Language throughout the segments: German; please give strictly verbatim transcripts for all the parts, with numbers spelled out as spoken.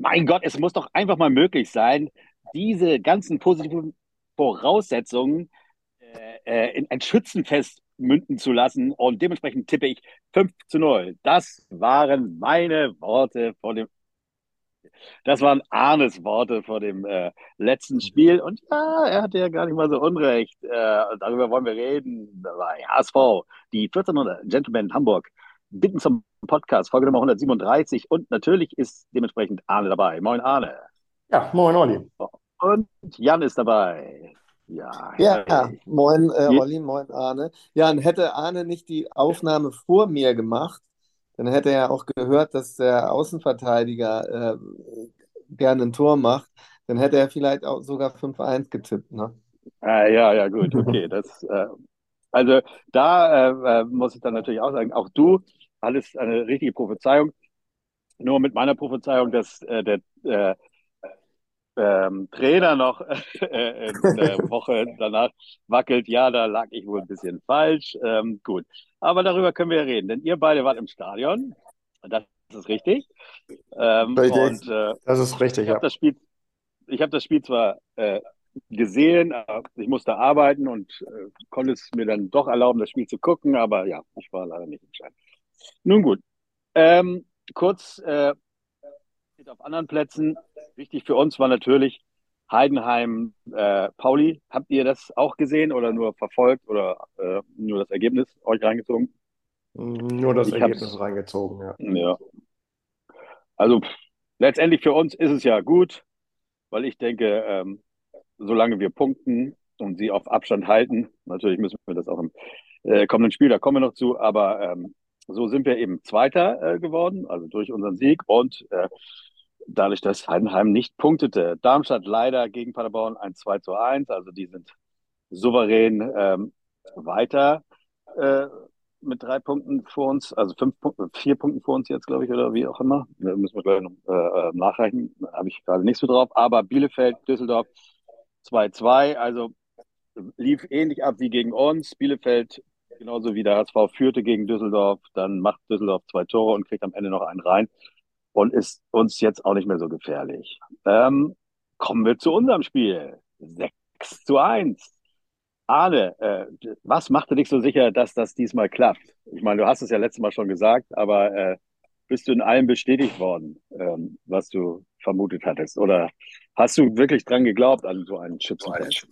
Mein Gott, es muss doch einfach mal möglich sein, diese ganzen positiven Voraussetzungen äh, äh, in ein Schützenfest münden zu lassen. Und dementsprechend tippe ich fünf zu null. Das waren meine Worte vor dem, das waren Arnes Worte vor dem äh, letzten Spiel. Und ja, er hatte ja gar nicht mal so Unrecht. Äh, darüber wollen wir reden. Da war H S V, die vierzehnhundert Gentlemen in Hamburg, bitten zum Podcast, Folge Nummer hundertsiebenunddreißig. Und natürlich ist dementsprechend Arne dabei. Moin, Arne. Ja, moin Olli. Und Jan ist dabei. Ja, Ja, herrlich. moin äh, Je- Olli, moin Arne. Ja, und hätte Arne nicht die Aufnahme vor mir gemacht, dann hätte er auch gehört, dass der Außenverteidiger äh, gerne ein Tor macht. Dann hätte er vielleicht auch sogar fünf eins getippt, ne? Ah, ja, ja, gut, okay. Das, äh, also da äh, äh, muss ich dann natürlich auch sagen, auch du hattest eine richtige Prophezeiung. Nur mit meiner Prophezeiung, dass äh, der äh, ähm, Trainer noch äh, in der Woche danach wackelt, ja, da lag ich wohl ein bisschen falsch. Ähm, gut, aber darüber können wir ja reden, denn ihr beide wart im Stadion. Das ist richtig. Ähm, Richtig. und äh, Das ist richtig, ich habe ja. das Spiel ich habe das Spiel zwar äh, gesehen, aber ich musste arbeiten und äh, konnte es mir dann doch erlauben, das Spiel zu gucken, aber ja, ich war leider nicht entscheidend. Nun gut, ähm, kurz äh, auf anderen Plätzen. Wichtig für uns war natürlich Heidenheim, äh, Pauli. Habt ihr das auch gesehen oder nur verfolgt oder äh, nur das Ergebnis euch reingezogen? Nur das Ich Ergebnis hab's, reingezogen, ja. ja. Also pff, letztendlich für uns ist es ja gut, weil ich denke, ähm, solange wir punkten und sie auf Abstand halten, natürlich müssen wir das auch im äh, kommenden Spiel, da kommen wir noch zu, aber ähm, so sind wir eben Zweiter äh, geworden, also durch unseren Sieg und äh, dadurch, dass Heidenheim nicht punktete. Darmstadt leider gegen Paderborn ein zwei zu eins, also die sind souverän ähm, weiter äh, mit drei Punkten vor uns, also fünf Punkte, vier Punkten vor uns jetzt, glaube ich, oder wie auch immer. Da müssen wir gleich noch äh, äh, nachreichen. Da habe ich gerade nicht so drauf. Aber Bielefeld, Düsseldorf zwei zwei, also lief ähnlich ab wie gegen uns. Bielefeld, genauso wie der H S V, führte gegen Düsseldorf. Dann macht Düsseldorf zwei Tore und kriegt am Ende noch einen rein und ist uns jetzt auch nicht mehr so gefährlich. Ähm, kommen wir zu unserem Spiel. sechs zu eins. Arne, äh, was machte dich so sicher, dass das diesmal klappt? Ich meine, du hast es ja letztes Mal schon gesagt, aber äh, bist du in allem bestätigt worden, ähm, was du vermutet hattest? Oder hast du wirklich dran geglaubt an so ein Schützenfest?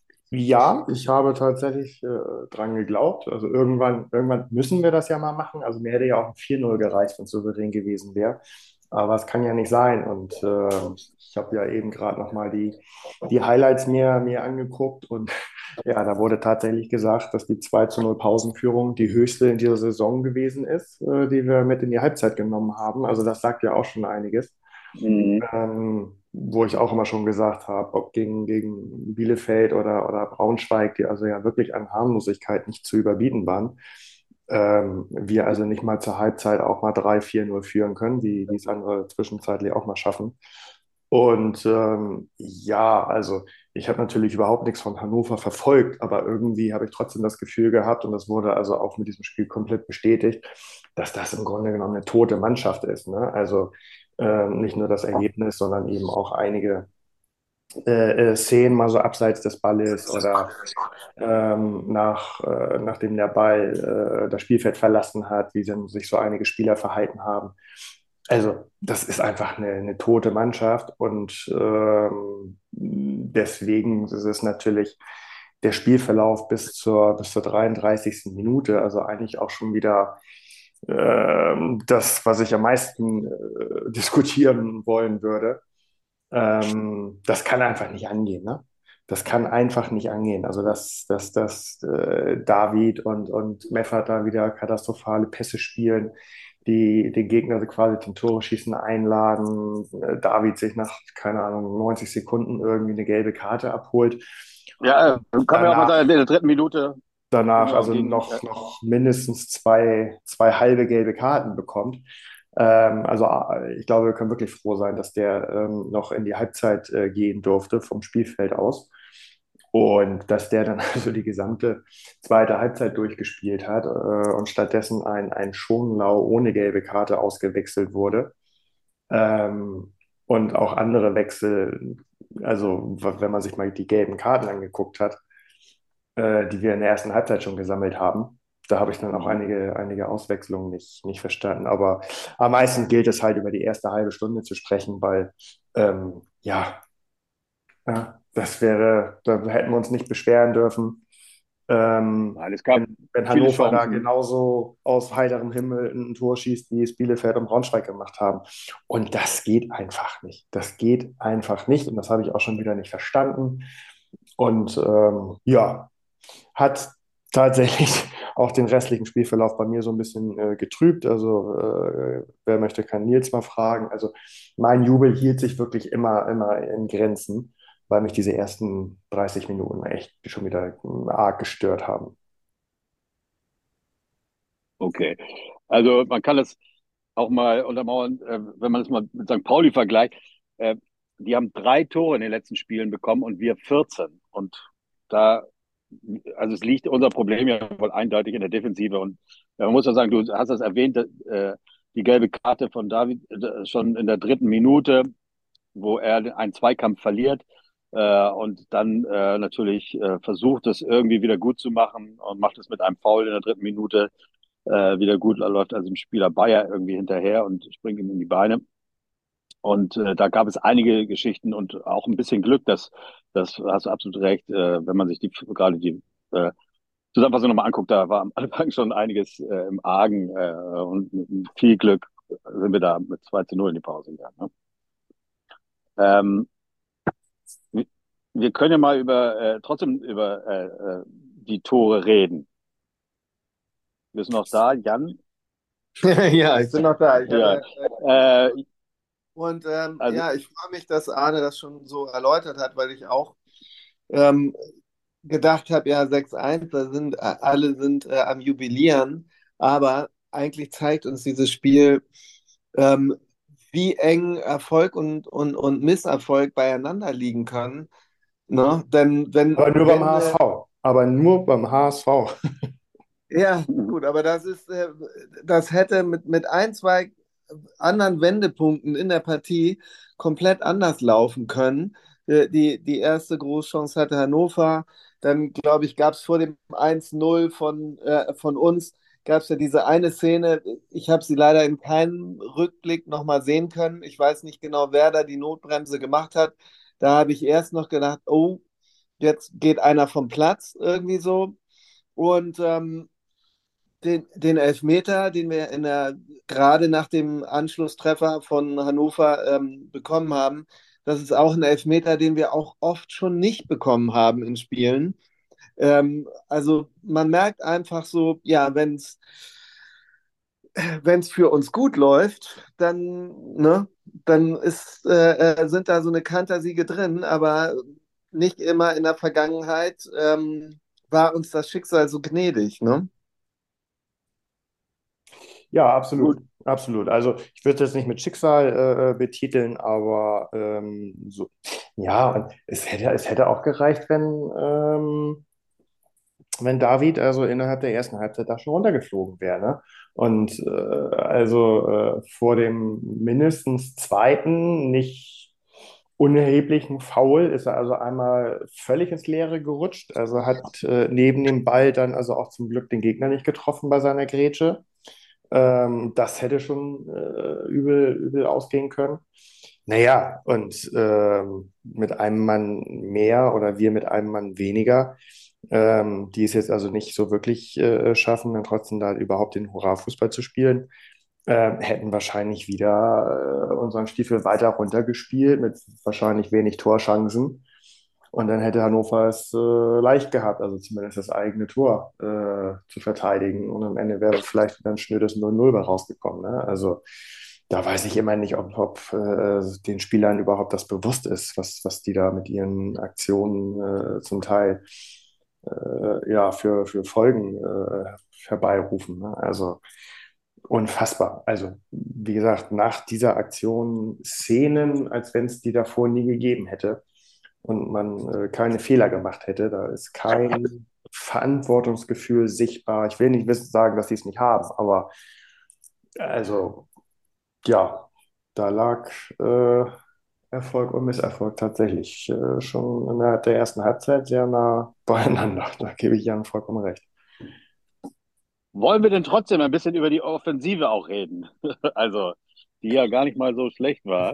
Ja, ich habe tatsächlich äh, dran geglaubt. Also irgendwann, irgendwann müssen wir das ja mal machen. Also mir hätte ja auch ein vier null gereicht, wenn es souverän gewesen wäre. Aber es kann ja nicht sein. Und äh, ich habe ja eben gerade nochmal die, die Highlights mir, mir angeguckt. Und ja, da wurde tatsächlich gesagt, dass die zwei zu null Pausenführung die höchste in dieser Saison gewesen ist, äh, die wir mit in die Halbzeit genommen haben. Also das sagt ja auch schon einiges. Mhm. Ähm, wo ich auch immer schon gesagt habe, ob gegen, gegen Bielefeld oder, oder Braunschweig, die also ja wirklich an Harmlosigkeit nicht zu überbieten waren, ähm, wir also nicht mal zur Halbzeit auch mal drei vier null führen können, wie, wie es andere zwischenzeitlich auch mal schaffen. Und ähm, ja, also ich habe natürlich überhaupt nichts von Hannover verfolgt, aber irgendwie habe ich trotzdem das Gefühl gehabt, und das wurde also auch mit diesem Spiel komplett bestätigt, dass das im Grunde genommen eine tote Mannschaft ist. Ne? Also ähm, nicht nur das Ergebnis, sondern eben auch einige äh, äh, Szenen mal so abseits des Balles oder ähm, nach, äh, nachdem der Ball äh, das Spielfeld verlassen hat, wie dann sich so einige Spieler verhalten haben. Also das ist einfach eine, eine tote Mannschaft und ähm, deswegen ist es natürlich der Spielverlauf bis zur, bis zur dreiunddreißigsten Minute, also eigentlich auch schon wieder ähm, das, was ich am meisten äh, diskutieren wollen würde. Ähm, das kann einfach nicht angehen, ne? Das kann einfach nicht angehen. Also, dass, dass, dass äh, David und, und Meffert da wieder katastrophale Pässe spielen, die den Gegner quasi zum Tore schießen einladen, äh, David sich nach, keine Ahnung, neunzig Sekunden irgendwie eine gelbe Karte abholt. Ja, äh, kann man ja auch mal Danach sagen, in der dritten Minute, danach genau, also gegen, äh, noch, noch mindestens zwei, zwei halbe gelbe Karten bekommt. Ähm, also äh, ich glaube, wir können wirklich froh sein, dass der ähm, noch in die Halbzeit äh, gehen durfte vom Spielfeld aus. Und dass der dann also die gesamte zweite Halbzeit durchgespielt hat äh, und stattdessen ein, ein Schonlau ohne gelbe Karte ausgewechselt wurde. Ähm, Und auch andere Wechsel, also w- wenn man sich mal die gelben Karten angeguckt hat, äh, die wir in der ersten Halbzeit schon gesammelt haben, da habe ich dann auch Mhm. einige, einige Auswechslungen nicht, nicht verstanden. Aber am meisten gilt es halt über die erste halbe Stunde zu sprechen, weil ähm, ja, ja, das wäre, da hätten wir uns nicht beschweren dürfen. Ähm, Nein, es gab wenn, wenn viele Hannover da Chancen. genauso aus heiterem Himmel ein Tor schießt, wie es Bielefeld und Braunschweig gemacht haben. Und das geht einfach nicht. Das geht einfach nicht. Und das habe ich auch schon wieder nicht verstanden. Und ähm, ja, hat tatsächlich auch den restlichen Spielverlauf bei mir so ein bisschen äh, getrübt. Also, äh, wer möchte, kann Nils mal fragen. Also, mein Jubel hielt sich wirklich immer, immer in Grenzen, weil mich diese ersten dreißig Minuten echt schon wieder arg gestört haben. Okay. Also man kann es auch mal untermauern, äh, wenn man es mal mit Sankt Pauli vergleicht. Äh, die haben drei Tore in den letzten Spielen bekommen und wir vierzehn. Und da, also es liegt unser Problem ja wohl eindeutig in der Defensive. Und ja, man muss ja sagen, du hast das erwähnt, äh, die gelbe Karte von David äh, schon in der dritten Minute, wo er einen Zweikampf verliert. Äh, und dann äh, natürlich äh, versucht, es irgendwie wieder gut zu machen und macht es mit einem Foul in der dritten Minute äh, wieder gut, läuft also dem Spieler Bayer irgendwie hinterher und springt ihm in die Beine. Und äh, da gab es einige Geschichten und auch ein bisschen Glück, dass das hast du absolut recht, äh, wenn man sich die gerade die äh, Zusammenfassung nochmal anguckt, da war am Anfang schon einiges äh, im Argen äh, und mit viel Glück sind wir da mit zwei zu null in die Pause gegangen. Ne? Ähm, wir, wir können ja mal über äh, trotzdem über äh, äh, die Tore reden. Wir sind noch da, Jan? Ja, ich bin noch da. Ich, Ja. äh, äh, Äh, und ähm, also ja, ich freue mich, dass Arne das schon so erläutert hat, weil ich auch ähm, gedacht habe, ja, sechs eins, da sind äh, alle sind äh, am Jubilieren, aber eigentlich zeigt uns dieses Spiel, ähm, wie eng Erfolg und, und, und Misserfolg beieinander liegen können. Ne? Denn wenn, Aber nur beim wenn äh, H S V. Aber nur beim H S V. ja, gut, aber das ist, äh, das hätte mit, mit ein, zwei anderen Wendepunkten in der Partie komplett anders laufen können. Äh, Die, die erste Großchance hatte Hannover. Dann, glaube ich, gab es vor dem eins null von, äh, von uns, gab es ja diese eine Szene. Ich habe sie leider in keinem Rückblick nochmal sehen können. Ich weiß nicht genau, wer da die Notbremse gemacht hat. Da habe ich erst noch gedacht, oh, jetzt geht einer vom Platz irgendwie so. Und ähm, den, den Elfmeter, den wir in der, gerade nach dem Anschlusstreffer von Hannover ähm, bekommen haben, das ist auch ein Elfmeter, den wir auch oft schon nicht bekommen haben in Spielen. Ähm, also man merkt einfach so, ja, wenn es wenn es für uns gut läuft, dann, ne, dann ist, äh, äh, sind da so eine Kantersiege drin, aber nicht immer in der Vergangenheit ähm, war uns das Schicksal so gnädig, ne? Ja, absolut. gut, Absolut. Also ich würde das nicht mit Schicksal äh, äh, betiteln, aber ähm, so, ja, und es hätte, es hätte auch gereicht, wenn, ähm, wenn David also innerhalb der ersten Halbzeit da schon runtergeflogen wäre. Ne? Und äh, also äh, vor dem mindestens zweiten, nicht unerheblichen Foul ist er also einmal völlig ins Leere gerutscht. Also hat äh, neben dem Ball dann also auch zum Glück den Gegner nicht getroffen bei seiner Grätsche. Ähm, das hätte schon äh, übel, übel ausgehen können. Naja, und ähm, mit einem Mann mehr oder wir mit einem Mann weniger, ähm, die es jetzt also nicht so wirklich äh, schaffen, dann trotzdem da überhaupt den Hurra-Fußball zu spielen, äh, hätten wahrscheinlich wieder äh, unseren Stiefel weiter runtergespielt mit wahrscheinlich wenig Torchancen. Und dann hätte Hannover es äh, leicht gehabt, also zumindest das eigene Tor äh, zu verteidigen. Und am Ende wäre vielleicht wieder ein schnödes null null bei rausgekommen. Ne? Also da weiß ich immer nicht, ob, ob äh, den Spielern überhaupt das bewusst ist, was, was die da mit ihren Aktionen äh, zum Teil äh, ja, für, für Folgen äh, herbeirufen. Ne? Also unfassbar. Also, wie gesagt, nach dieser Aktion Szenen, als wenn es die davor nie gegeben hätte und man äh, keine Fehler gemacht hätte. Da ist kein Verantwortungsgefühl sichtbar. Ich will nicht wissen, sagen, dass sie es nicht haben, aber also, ja, da lag äh, Erfolg und Misserfolg tatsächlich äh, schon innerhalb der ersten Halbzeit sehr nah beieinander. Da gebe ich Jan vollkommen recht. Wollen wir denn trotzdem ein bisschen über die Offensive auch reden? Also, die ja gar nicht mal so schlecht war.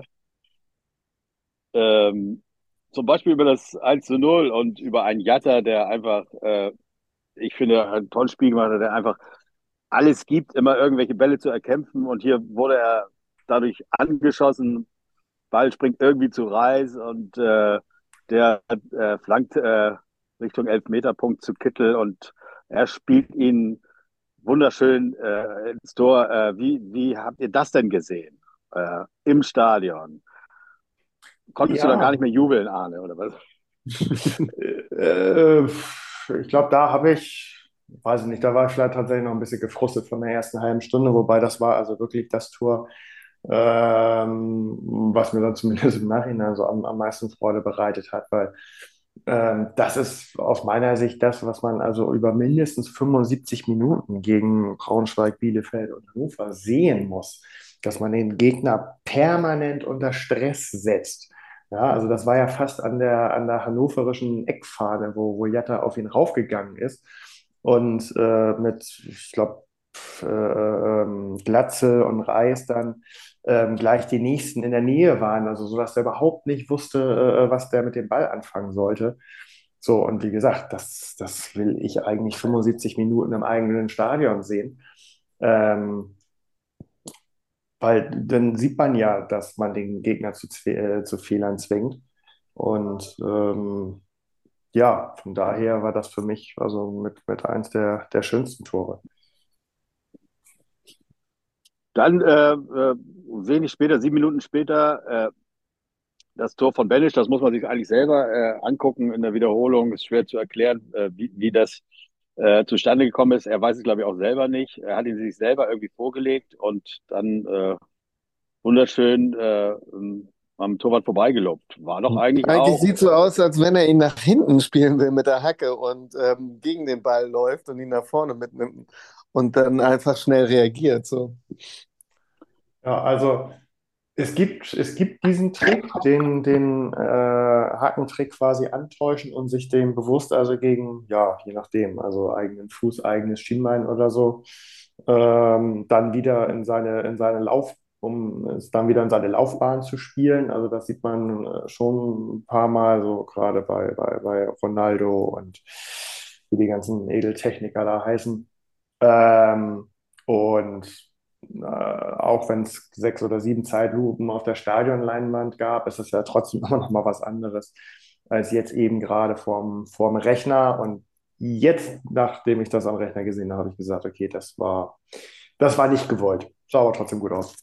Ähm, Zum Beispiel über das eins zu null und über einen Jatta, der einfach, äh, ich finde, ein tolles Spiel gemacht hat, der einfach alles gibt, immer irgendwelche Bälle zu erkämpfen. Und hier wurde er dadurch angeschossen, Ball springt irgendwie zu Reis und äh, der äh, flankt äh, Richtung Elfmeterpunkt zu Kittel und er spielt ihn wunderschön äh, ins Tor. Äh, wie, wie habt ihr das denn gesehen? Äh, im Stadion? Konntest du da gar Ja, nicht mehr jubeln, Arne, oder was? äh, ich glaube, da habe ich, weiß ich nicht, da war ich vielleicht tatsächlich noch ein bisschen gefrustet von der ersten halben Stunde, wobei das war also wirklich das Tor, ähm, was mir dann zumindest im Nachhinein so am, am meisten Freude bereitet hat, weil ähm, das ist aus meiner Sicht das, was man also über mindestens fünfundsiebzig Minuten gegen Braunschweig, Bielefeld und Hannover sehen muss, dass man den Gegner permanent unter Stress setzt. Ja, also das war ja fast an der, an der hannoverischen Eckfahne, wo, wo Jatta auf ihn raufgegangen ist. Und äh, mit, ich glaube, äh, ähm, Glatze und Reis dann ähm, gleich die nächsten in der Nähe waren, also so, dass er überhaupt nicht wusste, äh, was der mit dem Ball anfangen sollte. So, und wie gesagt, das, das will ich eigentlich fünfundsiebzig Minuten im eigenen Stadion sehen. Ähm, Weil dann sieht man ja, dass man den Gegner zu, äh, zu Fehlern zwingt. Und ähm, ja, von daher war das für mich also mit, mit eins der, der schönsten Tore. Dann äh, äh, wenig später, sieben Minuten später, äh, das Tor von Benisch, das muss man sich eigentlich selber äh, angucken in der Wiederholung. Ist schwer zu erklären, äh, wie, wie das äh, zustande gekommen ist. Er weiß es, glaube ich, auch selber nicht. Er hat ihn sich selber irgendwie vorgelegt und dann äh, wunderschön äh, am Torwart vorbeigelobt. War doch eigentlich Eigentlich auch, sieht es so äh, aus, als wenn er ihn nach hinten spielen will mit der Hacke und ähm, gegen den Ball läuft und ihn nach vorne mitnimmt und dann einfach schnell reagiert. So. Ja, also es gibt, es gibt diesen Trick, den, den äh, Hackentrick quasi antäuschen und sich dem bewusst, also gegen, ja, je nachdem, also eigenen Fuß, eigenes Schienbein oder so, ähm, dann wieder in seine, in seine Lauf, um es dann wieder in seine Laufbahn zu spielen. Also das sieht man äh, schon ein paar Mal, so gerade bei, bei, bei Ronaldo und wie die ganzen Edeltechniker da heißen. Ähm, und äh, auch wenn es sechs oder sieben Zeitlupen auf der Stadionleinwand gab, ist es ja trotzdem immer noch mal was anderes als jetzt eben gerade vorm, vorm Rechner. Und jetzt, nachdem ich das am Rechner gesehen habe, habe ich gesagt, okay, das war, das war nicht gewollt. Sah aber trotzdem gut aus.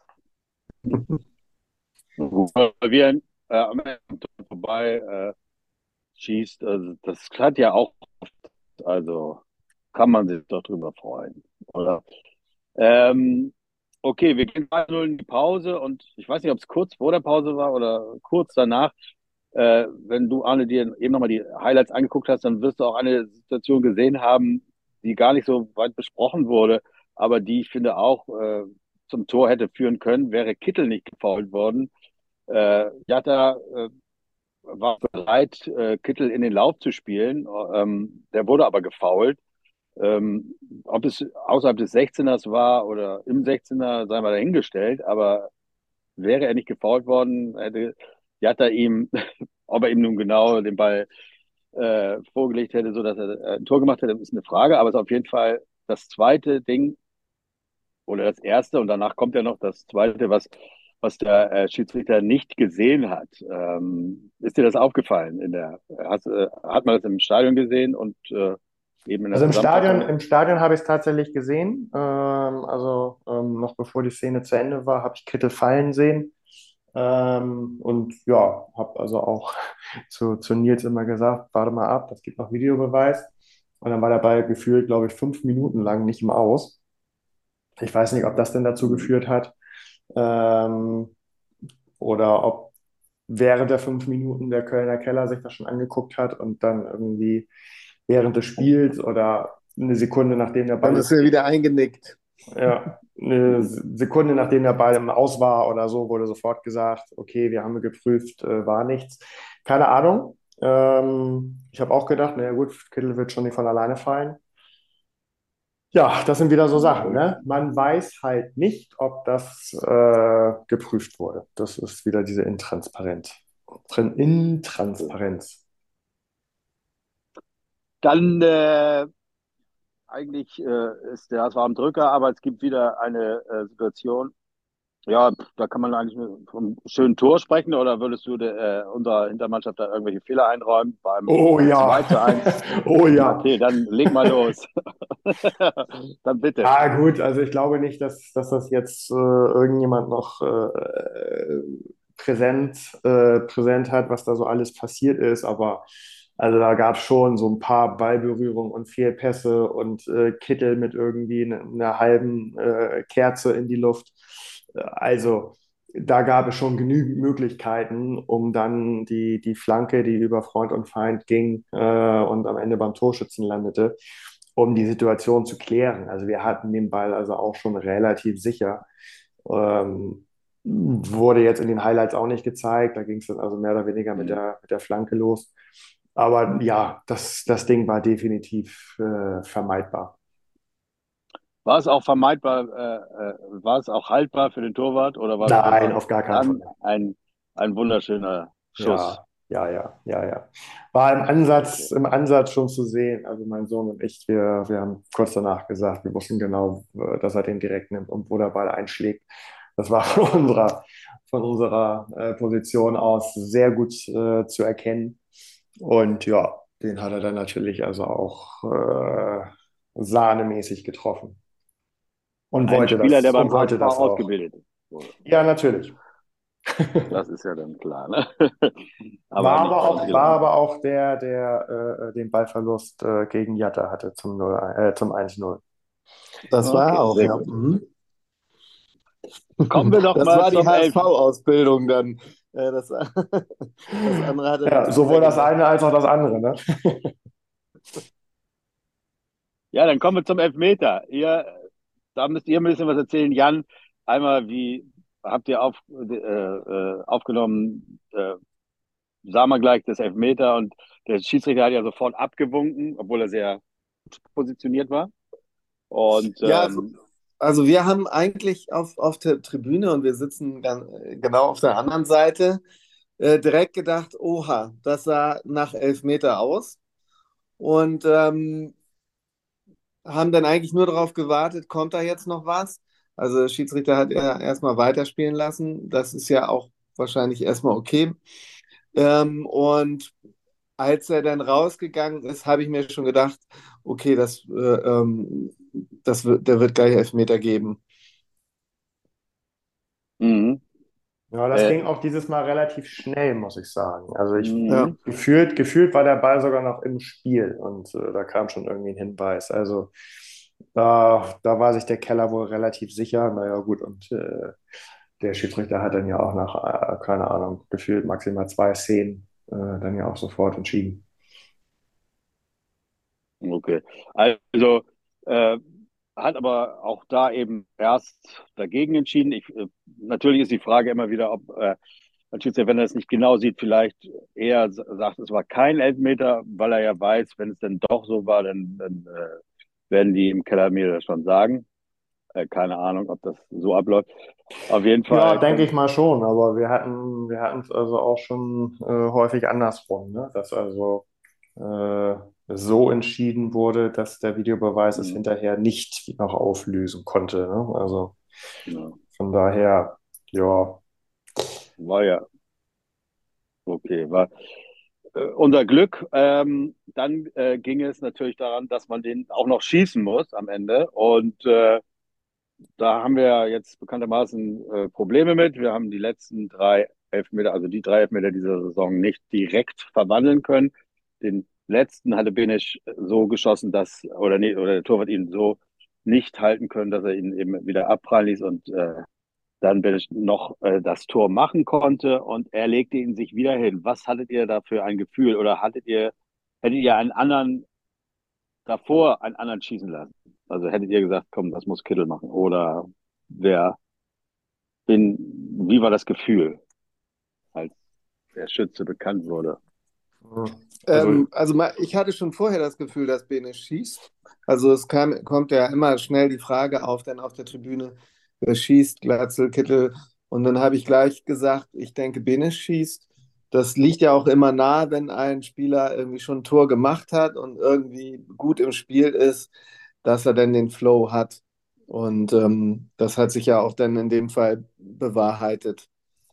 weil wir äh, am Ende vorbei äh, schießt. Also das hat ja auch, also kann man sich doch drüber freuen, oder? Ähm, okay, wir gehen zwei null in die Pause und ich weiß nicht, ob es kurz vor der Pause war oder kurz danach. Äh, wenn du, Arne, dir eben nochmal die Highlights angeguckt hast, dann wirst du auch eine Situation gesehen haben, die gar nicht so weit besprochen wurde, aber die ich finde auch äh, zum Tor hätte führen können, wäre Kittel nicht gefoult worden. Äh, Jatta äh, war bereit, äh, Kittel in den Lauf zu spielen. Ähm, der wurde aber gefoult. Ähm, ob es außerhalb des sechzehners war oder im sechzehner, sei mal dahingestellt, aber wäre er nicht gefoult worden, hätte Jatta ihm, ob er ihm nun genau den Ball äh, vorgelegt hätte, so dass er äh, ein Tor gemacht hätte, ist eine Frage, aber es ist auf jeden Fall das zweite Ding oder das erste und danach kommt ja noch das zweite, was, was der äh, Schiedsrichter nicht gesehen hat. Ähm, ist dir das aufgefallen? In der, hast, äh, hat man das im Stadion gesehen und äh, eben in der Also im Stadion, Zusammenfassung? im Stadion habe ich es tatsächlich gesehen. Ähm, also ähm, noch bevor die Szene zu Ende war, habe ich Kittel fallen sehen. Ähm, und ja, habe also auch zu, zu Nils immer gesagt, warte mal ab, das gibt noch Videobeweis. Und dann war der Ball gefühlt, glaube ich, fünf Minuten lang nicht im Aus. Ich weiß nicht, ob das denn dazu geführt hat, ähm, oder ob während der fünf Minuten der Kölner Keller sich das schon angeguckt hat und dann irgendwie während des Spiels oder eine Sekunde nachdem der Dann Ball ist er wieder eingenickt. Ja, eine Sekunde nachdem der Ball im Aus war oder so, wurde sofort gesagt, okay, wir haben geprüft, äh, war nichts. Keine Ahnung. Ähm, ich habe auch gedacht, naja gut, Kittel wird schon nicht von alleine fallen. Ja, das sind wieder so Sachen, ne? Man weiß halt nicht, ob das äh, geprüft wurde. Das ist wieder diese Intransparenz. Trin- Intransparenz. Dann äh, eigentlich äh, ist der H S V am Drücker, aber es gibt wieder eine äh, Situation. Ja, pf, da kann man eigentlich vom schönen Tor sprechen, oder würdest du de, äh, unserer Hintermannschaft da irgendwelche Fehler einräumen beim Oh zwei ja, zu eins? oh ja. Okay, dann leg mal los. Dann bitte. Ja, gut, also ich glaube nicht, dass, dass das jetzt äh, irgendjemand noch äh, präsent, äh, präsent hat, was da so alles passiert ist, aber also da gab es schon so ein paar Ballberührungen und Fehlpässe und äh, Kittel mit irgendwie ne- einer halben äh, Kerze in die Luft. Äh, Also da gab es schon genügend Möglichkeiten, um dann die, die Flanke, die über Freund und Feind ging äh, und am Ende beim Torschützen landete, um die Situation zu klären. Also wir hatten den Ball also auch schon relativ sicher. Ähm, Wurde jetzt in den Highlights auch nicht gezeigt. Da ging es dann also mehr oder weniger mit Hm. der, mit der Flanke los. Aber ja, das, das Ding war definitiv äh, vermeidbar. War es auch vermeidbar, äh, äh, war es auch haltbar für den Torwart, oder war das Nein, einfach auf gar keinen dann Fall. ein, ein wunderschöner Schuss? Ja, ja, ja, ja, ja. War im Ansatz, Okay. im Ansatz schon zu sehen. Also mein Sohn und ich, wir, wir haben kurz danach gesagt, wir wussten genau, äh, dass er den direkt nimmt und wo der Ball einschlägt. Das war von unserer, von unserer äh, Position aus sehr gut äh, zu erkennen. Und ja, den hat er dann natürlich also auch äh, sahnemäßig getroffen. Und Ein wollte Spieler, das, der und beim wollte H S V das auch. ausgebildet ist. So, Ja, natürlich. das ist ja dann klar, ne? Aber War nicht aber bei uns auch, war gelandet. aber auch der, der äh, den Ballverlust äh, gegen Jatta hatte zum null, äh, zum eins null. Das war er Okay, auch, sehr ja. gut. Mhm. Kommen wir doch Das mal war die zum Elf. H S V-Ausbildung dann. Äh, Das, das andere hat er Ja, natürlich sowohl das weggemacht. eine als auch das andere, ne? Ja, dann kommen wir zum Elfmeter. Ihr, da müsst ihr ein bisschen was erzählen. Jan, einmal, wie habt ihr auf, äh, äh, aufgenommen, äh, sah man gleich das Elfmeter, und der Schiedsrichter hat ja sofort abgewunken, obwohl er sehr positioniert war. Und Ja, also, ähm, also wir haben eigentlich auf, auf der Tribüne und wir sitzen gan- genau auf der anderen Seite äh, direkt gedacht, oha, das sah nach Elfmeter aus. Und ähm, haben dann eigentlich nur darauf gewartet, kommt da jetzt noch was? Also der Schiedsrichter hat ja erstmal weiterspielen lassen. Das ist ja auch wahrscheinlich erstmal okay. Ähm, und als er dann rausgegangen ist, habe ich mir schon gedacht, okay, das, äh, ähm, das wird, der wird gleich Elfmeter geben. mhm, Ja, das äh, ging auch dieses Mal relativ schnell, muss ich sagen. Also ich Ja. mhm, gefühlt, gefühlt war der Ball sogar noch im Spiel und äh, da kam schon irgendwie ein Hinweis. Also da, da war sich der Keller wohl relativ sicher. Naja, gut, und äh, der Schiedsrichter hat dann ja auch nach, äh, keine Ahnung, gefühlt maximal zwei Szenen äh, dann ja auch sofort entschieden. okay. Also äh, hat aber auch da eben erst dagegen entschieden. Ich, äh, natürlich ist die Frage immer wieder, ob äh, ein Schiedsrichter, wenn er es nicht genau sieht, vielleicht eher s- sagt, es war kein Elfmeter, weil er ja weiß, wenn es denn doch so war, dann, dann äh, werden die im Keller mir das schon sagen. Äh, keine Ahnung, ob das so abläuft. Auf jeden Ja, Fall denke kommt. ich mal schon, aber wir hatten, wir hatten es also auch schon äh, häufig andersrum, ne? Dass also äh, so entschieden wurde, dass der Videobeweis es Hm, hinterher nicht noch auflösen konnte. Ne? Also genau. von daher, ja, War ja okay, war äh, unser Glück. Ähm, dann äh, ging es natürlich daran, dass man den auch noch schießen muss am Ende. Und äh, da haben wir jetzt bekanntermaßen äh, Probleme mit. Wir haben die letzten drei Elfmeter, also die drei Elfmeter dieser Saison, nicht direkt verwandeln können. Den letzten hatte Benisch so geschossen, dass, oder nee, oder der Torwart ihn so nicht halten können, dass er ihn eben wieder abprallen ließ, und äh, dann Benisch noch äh, das Tor machen konnte, und er legte ihn sich wieder hin. Was hattet ihr da für ein Gefühl, oder hattet ihr, hättet ihr einen anderen davor einen anderen schießen lassen? Also hättet ihr gesagt, komm, das muss Kittel machen? Oder wer, bin, wie war das Gefühl, als der Schütze bekannt wurde? Also, Ähm, also ma- ich hatte schon vorher das Gefühl, dass Bene schießt. Also es kam, kommt ja immer schnell die Frage auf, dann auf der Tribüne, wer schießt, Glatzel, Kittel. Und dann habe ich gleich gesagt, ich denke, Bene schießt. Das liegt ja auch immer nahe, wenn ein Spieler irgendwie schon ein Tor gemacht hat und irgendwie gut im Spiel ist, dass er dann den Flow hat. Und ähm, das hat sich ja auch dann in dem Fall bewahrheitet.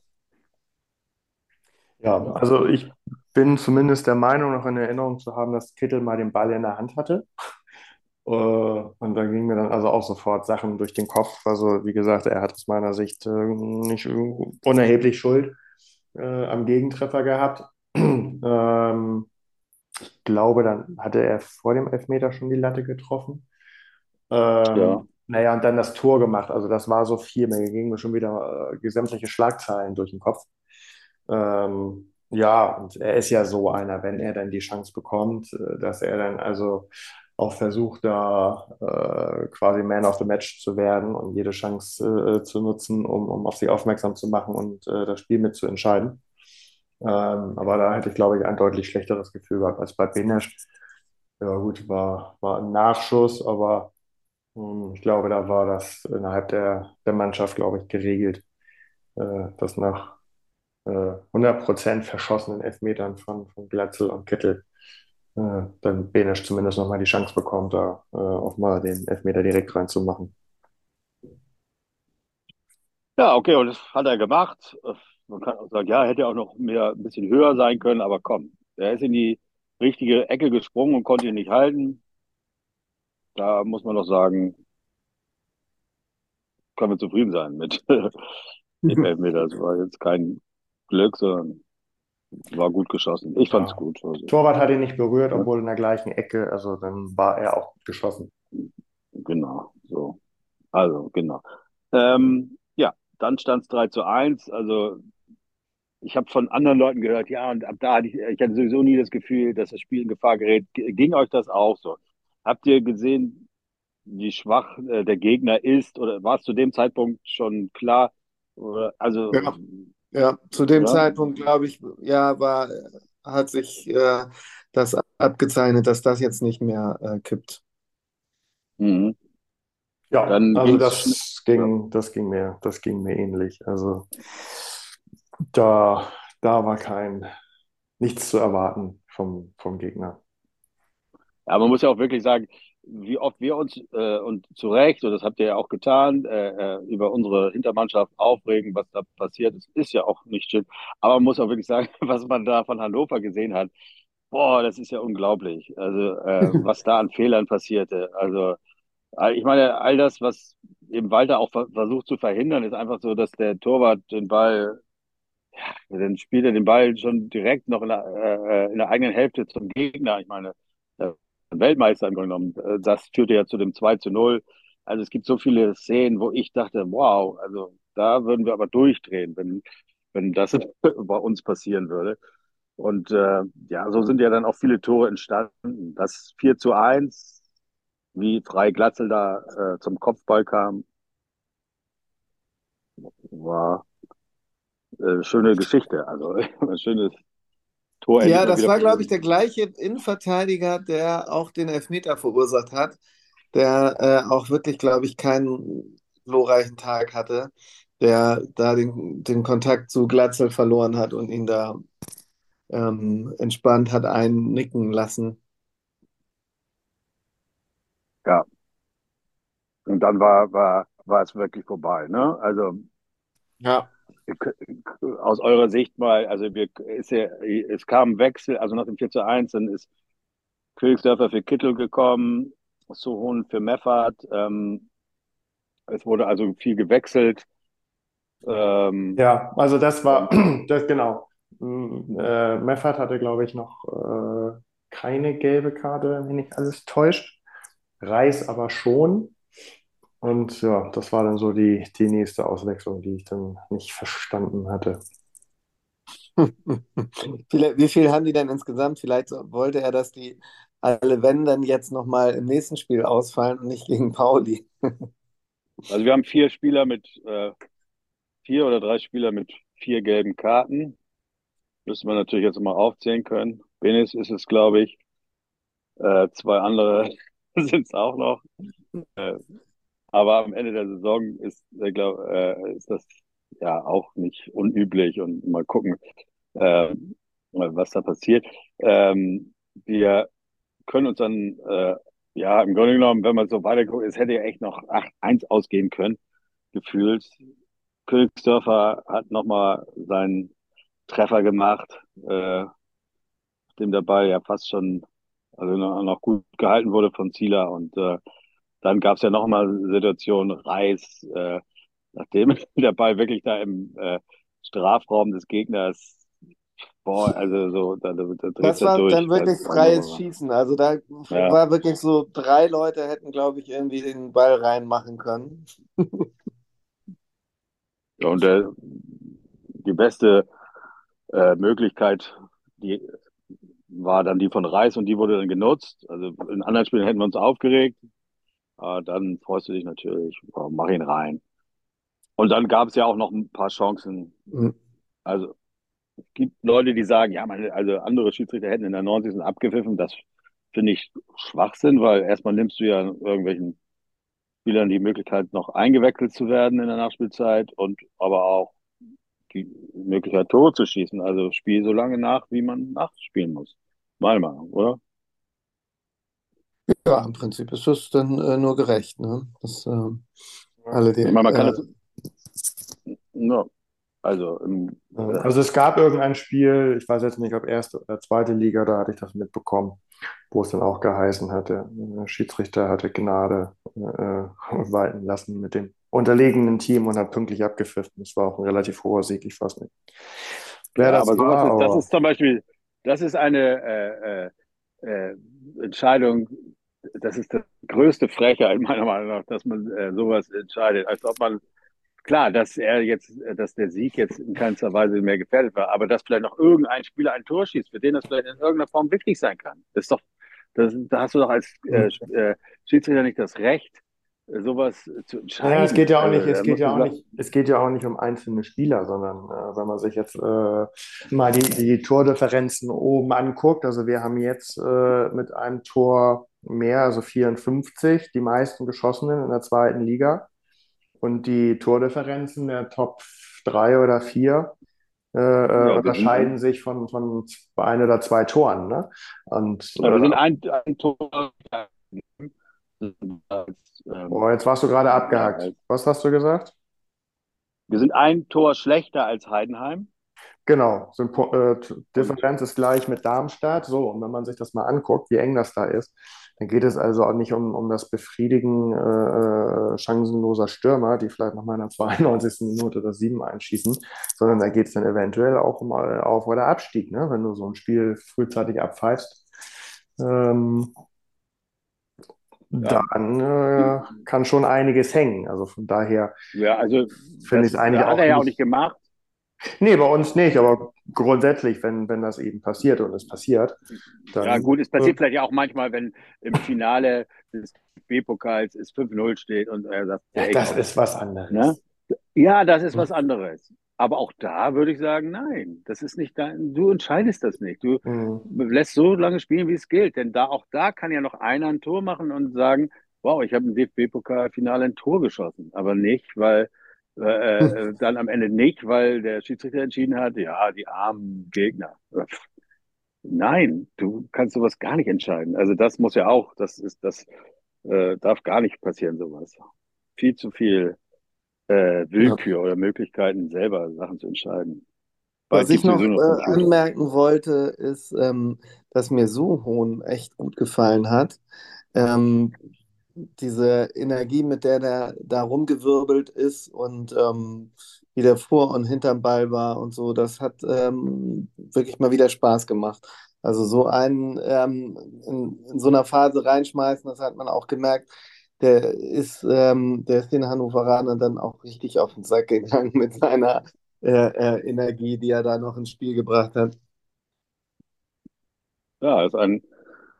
ja, also ich bin zumindest der Meinung, noch in Erinnerung zu haben, dass Kittel mal den Ball in der Hand hatte. Äh, Und da gingen mir dann also auch sofort Sachen durch den Kopf. Also wie gesagt, er hat aus meiner Sicht äh, nicht unerheblich Schuld äh, am Gegentreffer gehabt. Ähm, ich glaube, dann hatte er vor dem Elfmeter schon die Latte getroffen. Ja, Ähm, naja, und dann das Tor gemacht. Also das war so viel. Mir gingen mir schon wieder äh, sämtliche Schlagzeilen durch den Kopf. Ähm, ja, und er ist ja so einer, wenn er dann die Chance bekommt, äh, dass er dann also auch versucht, da äh, quasi Man of the Match zu werden und jede Chance äh, zu nutzen, um, um auf sich aufmerksam zu machen und äh, das Spiel mitzuentscheiden. Ähm, aber da hätte ich, glaube ich, ein deutlich schlechteres Gefühl gehabt als bei Benesch. Ja, gut, war, war ein Nachschuss, aber hm, ich glaube, da war das innerhalb der, der Mannschaft, glaube ich, geregelt, äh, dass nach äh, hundert Prozent verschossenen Elfmetern von, von Glatzel und Kittel äh, dann Benesch zumindest nochmal die Chance bekommt, da äh, auch mal den Elfmeter direkt reinzumachen. ja, okay, und das hat er gemacht. Man kann auch sagen, ja, hätte auch noch mehr, ein bisschen höher sein können, aber komm, er ist in die richtige Ecke gesprungen und konnte ihn nicht halten. Da muss man doch sagen, können wir zufrieden sein mit dem Elfmeter. Das war jetzt kein Glück, sondern war gut geschossen. Ich fand's Ja. gut. Also, Torwart hat ihn nicht berührt, ja, obwohl in der gleichen Ecke, also dann war er auch gut geschossen. genau, so. Also, genau. Ähm, ja, dann stand es drei zu eins. Also, ich habe von anderen Leuten gehört, ja, und ab da hatte ich, ich hatte sowieso nie das Gefühl, dass das Spiel in Gefahr gerät. G- Ging euch das auch so? Habt ihr gesehen, wie schwach äh, der Gegner ist? Oder war es zu dem Zeitpunkt schon klar? Oder, also, Ja. Ja, zu dem ja. Zeitpunkt, glaube ich, ja, war, hat sich äh, das abgezeichnet, dass das jetzt nicht mehr äh, kippt. Mhm. Ja, Dann also ging es schnell. das Ja. ging, das ging mir, das ging mir ähnlich. Also da, da war kein, nichts zu erwarten vom, vom Gegner. Ja, man muss ja auch wirklich sagen, wie oft wir uns äh, und zu Recht, und das habt ihr ja auch getan, äh, äh, über unsere Hintermannschaft aufregen, was da passiert ist, ist ja auch nicht schön. Aber man muss auch wirklich sagen, was man da von Hannover gesehen hat, boah, das ist ja unglaublich. Also äh, was da an Fehlern passierte. Also äh, ich meine, all das, was eben Walter auch ver versucht zu verhindern, ist einfach so, dass der Torwart den Ball, dann spielt er den Ball schon direkt noch in der, äh, in der eigenen Hälfte zum Gegner. Ich meine, der Weltmeister im Grunde genommen, äh, das führte ja zu dem zwei zu null. Also es gibt so viele Szenen, wo ich dachte, wow, also da würden wir aber durchdrehen, wenn, wenn das bei uns passieren würde. Und äh, ja, so sind ja dann auch viele Tore entstanden. Das vier zu eins, wie Frei Glatzel da äh, zum Kopfball kam, war äh, schöne Geschichte. Also ein schönes Tor endlich Ja, mal das wieder war, glaube ich, von der gleiche Innenverteidiger, der auch den Elfmeter verursacht hat, der äh, auch wirklich, glaube ich, keinen glorreichen Tag hatte, der da den, den Kontakt zu Glatzel verloren hat und ihn da ähm, entspannt hat einnicken lassen. ja. Und dann war, war, war es wirklich vorbei, ne? Also Ja. aus eurer Sicht mal, also wir, ist ja, es kam ein Wechsel, also nach dem vier zu eins, dann ist Königsdörfer für Kittel gekommen, Sohn für Meffert. Ähm, es wurde also viel gewechselt. Ähm, Ja, also das war, und das genau. Mm, Äh, Meffert hatte, glaube ich, noch äh, keine gelbe Karte, wenn mich nicht alles täuscht. Reis aber schon. Und ja, das war dann so die, die nächste Auswechslung, die ich dann nicht verstanden hatte. Wie wie viel haben die denn insgesamt? Vielleicht wollte er, dass die alle wenn dann jetzt nochmal im nächsten Spiel ausfallen und nicht gegen Pauli. Also wir haben vier Spieler mit, äh, vier oder drei Spieler mit vier gelben Karten. Müssen wir natürlich jetzt mal aufzählen können. Benes ist es, glaube ich. Äh, zwei andere sind es auch noch. Äh, aber am Ende der Saison ist, äh, glaub, äh, ist das ja auch nicht unüblich und mal gucken, äh, was da passiert. Ähm, wir können uns dann, äh, ja, im Grunde genommen, wenn man so weiterguckt, es hätte ja echt noch acht eins ausgehen können, gefühlt. Königsdörfer hat nochmal seinen Treffer gemacht, äh, dem der Ball ja fast schon, also noch, noch gut gehalten wurde von Zieler. Und äh, dann gab es ja nochmal Situationen, Reis, äh, nachdem der Ball wirklich da im äh, Strafraum des Gegners, boah, also so, da, da, da drehst Das du war durch, dann weil wirklich es einfach freies war. Schießen. Also da Ja, war wirklich so, drei Leute hätten, glaube ich, irgendwie den Ball reinmachen können. ja, und der, die beste äh, Möglichkeit, die war dann die von Reis und die wurde dann genutzt. Also in anderen Spielen hätten wir uns aufgeregt, aber dann freust du dich natürlich, oh, mach ihn rein. Und dann gab es ja auch noch ein paar Chancen. Mhm. Also es gibt Leute, die sagen, ja, man, also andere Schiedsrichter hätten in der neunzigsten abgepfiffen. Das finde ich Schwachsinn, weil erstmal nimmst du ja irgendwelchen Spielern die Möglichkeit, noch eingewechselt zu werden in der Nachspielzeit und aber auch die Möglichkeit, Tore zu schießen. Also spiel so lange nach, wie man nachspielen muss. Meiner Meinung, oder? Ja, im Prinzip ist das dann äh, nur gerecht, ne? Dass äh, alle die, Ich meine, man kann äh, das, ja, also im, Ähm, äh, Also es gab irgendein Spiel, ich weiß jetzt nicht, ob erste oder zweite Liga, da hatte ich das mitbekommen, wo es dann auch geheißen hatte, der Schiedsrichter hatte Gnade äh, walten lassen mit dem unterlegenen Team und hat pünktlich abgepfiffen. Das war auch ein relativ hoher Sieg, ich weiß nicht, wer ja, das aber sowas war, ist, das aber ist zum Beispiel, das ist eine äh, äh, äh, Entscheidung, das ist das größte Frechheit meiner Meinung nach, dass man äh, sowas entscheidet, als ob man, klar, dass er jetzt, äh, dass der Sieg jetzt in keinster Weise mehr gefährdet war, aber dass vielleicht noch irgendein Spieler ein Tor schießt, für den das vielleicht in irgendeiner Form wichtig sein kann. Das ist doch, das, da hast du doch als äh, hm. äh, Schiedsrichter nicht das Recht, äh, sowas zu Naja, es geht entscheiden. ja auch nicht, Also es da geht musst ja du auch sagen, nicht, es geht ja auch nicht um einzelne Spieler, sondern äh, wenn man sich jetzt äh, mal die, die Tordifferenzen oben anguckt, also wir haben jetzt äh, mit einem Tor mehr, also vierundfünfzig, die meisten geschossenen in der zweiten Liga. Und die Tordifferenzen der Top drei oder vier äh, äh, ja, wir sind unterscheiden ein, sich von, von ein oder zwei Toren. Ne? Und ja, äh, wir sind ein, ein Tor als, oh, ähm, jetzt warst du gerade ja, abgehackt. als, Was hast du gesagt? wir sind ein Tor schlechter als Heidenheim. Genau, so ein Po- äh, Und Differenz ist gleich mit Darmstadt. So, und wenn man sich das mal anguckt, wie eng das da ist, dann geht es also auch nicht um, um das Befriedigen äh, äh, chancenloser Stürmer, die vielleicht nach meiner zweiundneunzigsten Minute das sieben einschießen, sondern da geht es dann eventuell auch um äh, Auf- oder Abstieg, ne? Wenn du so ein Spiel frühzeitig abpfeifst. Ähm, ja, dann äh, kann schon einiges hängen. Also von daher ja, also finde ich es das eigentlich hat auch er ja auch nicht nicht. gemacht. Nee, bei uns nicht, aber grundsätzlich, wenn, wenn das eben passiert und es passiert, Ja, dann gut, es äh, passiert vielleicht ja auch manchmal, wenn im Finale des B-Pokals es fünf null steht und er sagt, ja, ey, das komm, ist was ne? anderes. Ja, das ist Hm. was anderes. Aber auch da würde ich sagen, nein, das ist nicht dein, du entscheidest das nicht. Du Hm. lässt so lange spielen, wie es gilt. Denn da, auch da kann ja noch einer ein Tor machen und sagen, wow, ich habe im D F B-Pokalfinale ein Tor geschossen. Aber nicht, weil, äh, äh, dann am Ende nicht, weil der Schiedsrichter entschieden hat, ja, die armen Gegner. Nein, du kannst sowas gar nicht entscheiden. Also das muss ja auch, das ist, das äh, darf gar nicht passieren, sowas. Viel zu viel äh, Ja. Willkür oder Möglichkeiten, selber Sachen zu entscheiden. Bald Was ich gibt es noch sowieso nur äh, Computer. anmerken wollte, ist, ähm, dass mir Suhohn echt gut gefallen hat. Ähm, diese Energie, mit der der da rumgewirbelt ist und ähm, wie der vor und hinterm Ball war und so, das hat ähm, wirklich mal wieder Spaß gemacht. Also so einen ähm, in, in so einer Phase reinschmeißen, das hat man auch gemerkt, der ist, ähm, der ist den Hannoveranern dann auch richtig auf den Sack gegangen mit seiner äh, äh, Energie, die er da noch ins Spiel gebracht hat. Ja, ist ein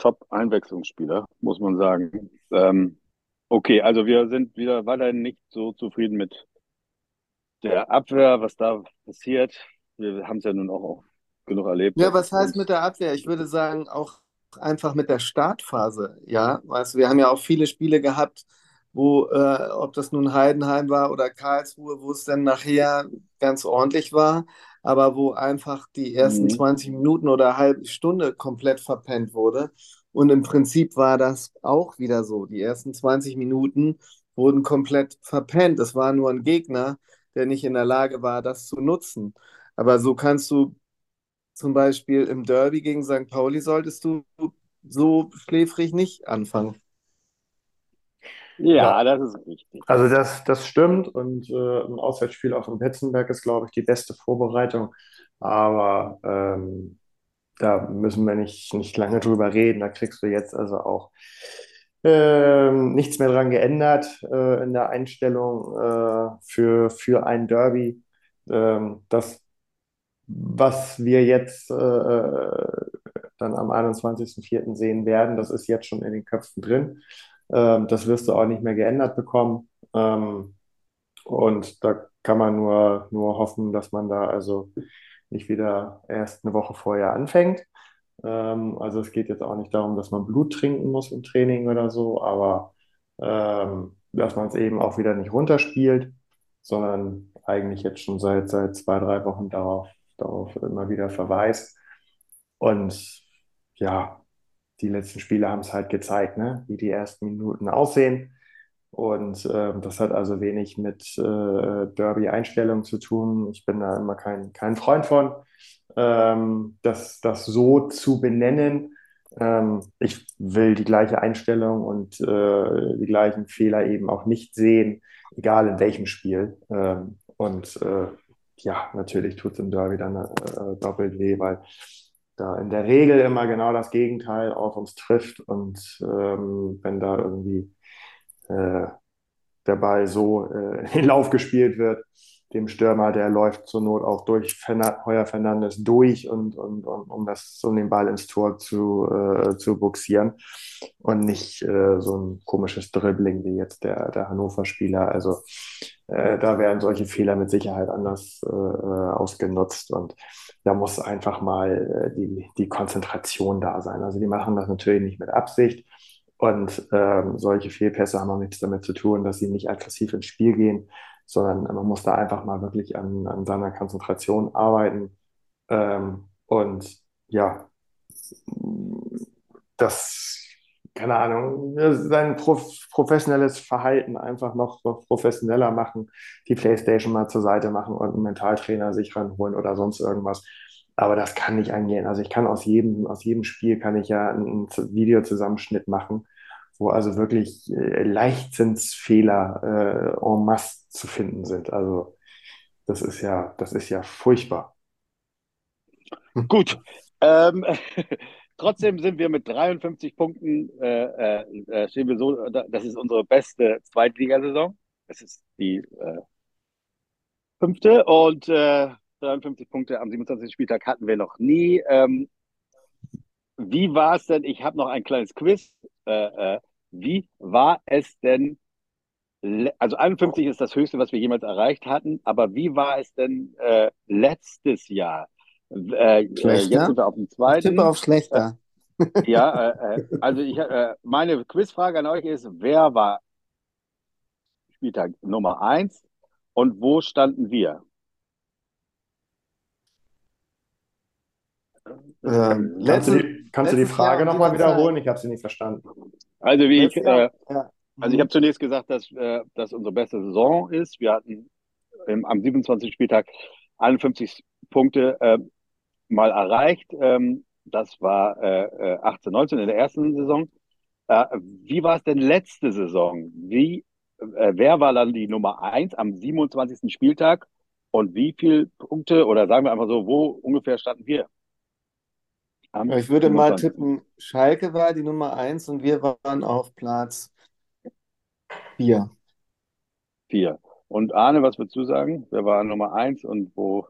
Top-Einwechslungsspieler, muss man sagen. Ähm, okay, also wir sind wieder weiterhin nicht so zufrieden mit der Abwehr, was da passiert. Wir haben es ja nun auch, auch genug erlebt, Ja, dass was es heißt mit uns. der Abwehr? Ich würde sagen, auch einfach mit der Startphase. Ja, weißt du, wir haben ja auch viele Spiele gehabt, wo, äh, ob das nun Heidenheim war oder Karlsruhe, wo es dann nachher ganz ordentlich war, aber wo einfach die ersten Mhm. zwanzig Minuten oder eine halbe Stunde komplett verpennt wurde. Und im Prinzip war das auch wieder so. Die ersten zwanzig Minuten wurden komplett verpennt. Es war nur ein Gegner, der nicht in der Lage war, das zu nutzen. Aber so kannst du zum Beispiel im Derby gegen Sankt Pauli solltest du so schläfrig nicht anfangen. Ja, Ja, das ist richtig. also das, das stimmt und äh, ein Auswärtsspiel auf dem Betzenberg ist, glaube ich, die beste Vorbereitung. Aber ähm, da müssen wir nicht, nicht lange drüber reden. Da kriegst du jetzt also auch ähm, nichts mehr dran geändert äh, in der Einstellung äh, für, für ein Derby. Ähm, das, was wir jetzt äh, dann am einundzwanzigsten vierten sehen werden, das ist jetzt schon in den Köpfen drin. Ähm, das wirst du auch nicht mehr geändert bekommen. Ähm, und da kann man nur, nur hoffen, dass man da also nicht wieder erst eine Woche vorher anfängt. Ähm, also es geht jetzt auch nicht darum, dass man Blut trinken muss im Training oder so, aber ähm, dass man es eben auch wieder nicht runterspielt, sondern eigentlich jetzt schon seit, seit zwei, drei Wochen darauf, darauf immer wieder verweist. Und ja, die letzten Spiele haben es halt gezeigt, ne? Wie die ersten Minuten aussehen. Und ähm, das hat also wenig mit äh, Derby-Einstellung zu tun. Ich bin da immer kein, kein Freund von, ähm, das, das so zu benennen. Ähm, ich will die gleiche Einstellung und äh, die gleichen Fehler eben auch nicht sehen, egal in welchem Spiel. Ähm, und äh, ja, natürlich tut es im Derby dann äh, doppelt weh, weil da in der Regel immer genau das Gegenteil auf uns trifft. Und ähm, wenn da irgendwie äh, der Ball so äh, in Lauf gespielt wird, dem Stürmer, der läuft zur Not auch durch Ferna Heuer Fernandes durch und, und, und um das, um den Ball ins Tor zu, äh, zu buxieren und nicht äh, so ein komisches Dribbling wie jetzt der, der Hannover-Spieler. Also äh, da werden solche Fehler mit Sicherheit anders äh, ausgenutzt und da muss einfach mal äh, die, die Konzentration da sein. Also die machen das natürlich nicht mit Absicht. Und ähm, solche Fehlpässe haben auch nichts damit zu tun, dass sie nicht aggressiv ins Spiel gehen, sondern man muss da einfach mal wirklich an, an seiner Konzentration arbeiten. Ähm, und ja, das, keine Ahnung, sein prof professionelles Verhalten einfach noch, noch professioneller machen, die PlayStation mal zur Seite machen und einen Mentaltrainer sich ranholen oder sonst irgendwas. Aber das kann nicht angehen. Also ich kann aus jedem, aus jedem Spiel kann ich ja einen Videozusammenschnitt machen, wo also wirklich äh, Leichtsinnsfehler äh, en masse zu finden sind. Also das ist ja, das ist ja furchtbar. Gut. Ähm, trotzdem sind wir mit dreiundfünfzig Punkten, äh, äh, äh, stehen wir so, das ist unsere beste Zweitligasaison. Das ist die äh, fünfte und äh, dreiundfünfzig Punkte am siebenundzwanzigsten Spieltag hatten wir noch nie. Ähm, wie war es denn? Ich habe noch ein kleines Quiz. Äh, äh, wie war es denn? le- Also einundfünfzig ist das Höchste, was wir jemals erreicht hatten. Aber wie war es denn äh, letztes Jahr? Äh, äh, jetzt Schlechter? sind wir auf dem Ich tippe zweiten. auf Äh, schlechter. ja, äh, äh, also ich, äh, meine Quizfrage an euch ist: Wer war Spieltag Nummer eins und wo standen wir? Ähm, Kannst du letztes, die, kannst du die letztes Jahr Frage um nochmal diese Zeit. wiederholen? Ich habe sie nicht verstanden. Also wie ich, Letztes Jahr, äh, ja. also ich habe Mhm. zunächst gesagt, dass äh, das unsere beste Saison ist. Wir hatten im, am siebenundzwanzigsten Spieltag einundfünfzig Punkte äh, mal erreicht. Ähm, das war äh, äh, achtzehn, neunzehn in der ersten Saison. Äh, wie war es denn letzte Saison? Wie, äh, wer war dann die Nummer eins am siebenundzwanzigsten Spieltag und wie viele Punkte oder sagen wir einfach so, wo ungefähr standen wir am Ja, ich würde mal siebenundzwanzigsten? tippen, Schalke war die Nummer eins und wir waren auf Platz vier. vier. Und Arne, was würdest du sagen? Wer war Nummer eins und wo?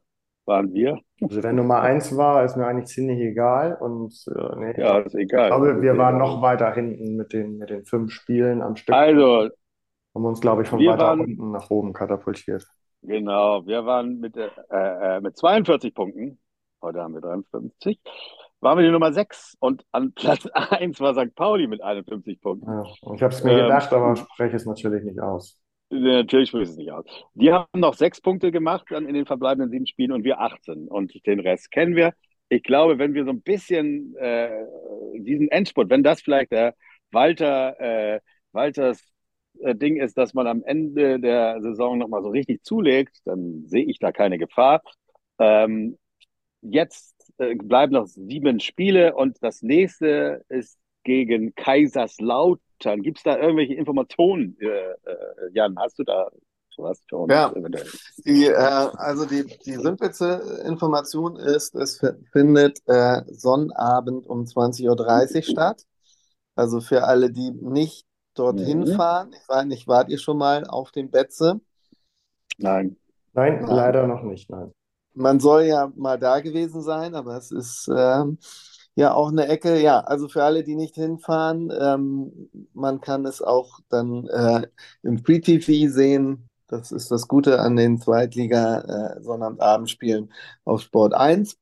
waren wir. Also wer Nummer eins war, ist mir eigentlich ziemlich egal. Und äh, nee, ich Ja, glaube, ist ich egal. glaube, Ist wir dir waren egal. noch weiter hinten mit den, mit den fünf Spielen am Stück. Also, Haben wir uns, glaube ich, von wir weiter waren, unten nach oben katapultiert. genau, wir waren mit, äh, äh, mit zweiundvierzig Punkten, heute haben wir dreiundfünfzig, waren wir die Nummer sechs und an Platz eins war Sankt Pauli mit einundfünfzig Punkten. Ja, und ich habe es mir Ähm, gedacht, aber spreche es natürlich nicht aus. Natürlich spricht es nicht aus. Die haben noch sechs Punkte gemacht dann in den verbleibenden sieben Spielen und wir achtzehn. Und den Rest kennen wir. Ich glaube, wenn wir so ein bisschen äh, diesen Endspurt, wenn das vielleicht der Walter, äh, Walters äh, Ding ist, dass man am Ende der Saison nochmal so richtig zulegt, dann sehe ich da keine Gefahr. Ähm, Jetzt äh, bleiben noch sieben Spiele und das nächste ist gegen Kaiserslautern. Gibt es da irgendwelche Informationen, äh, äh, Jan? Hast du da was für uns Ja, eventuell? die, äh, also die, die simpelste Information ist, es findet äh, Sonnabend um zwanzig Uhr dreißig statt. Also für alle, die nicht dorthin Mhm. fahren, ich weiß nicht, wart ihr schon mal auf dem Betze? Nein. Nein, Nein. leider noch nicht. Nein. Man soll ja mal da gewesen sein, aber es ist ähm, ja auch eine Ecke. Ja, also für alle, die nicht hinfahren, ähm, man kann es auch dann äh, im Free-T V sehen. Das ist das Gute an den Zweitliga-Sonnabendabendspielen auf Sport eins.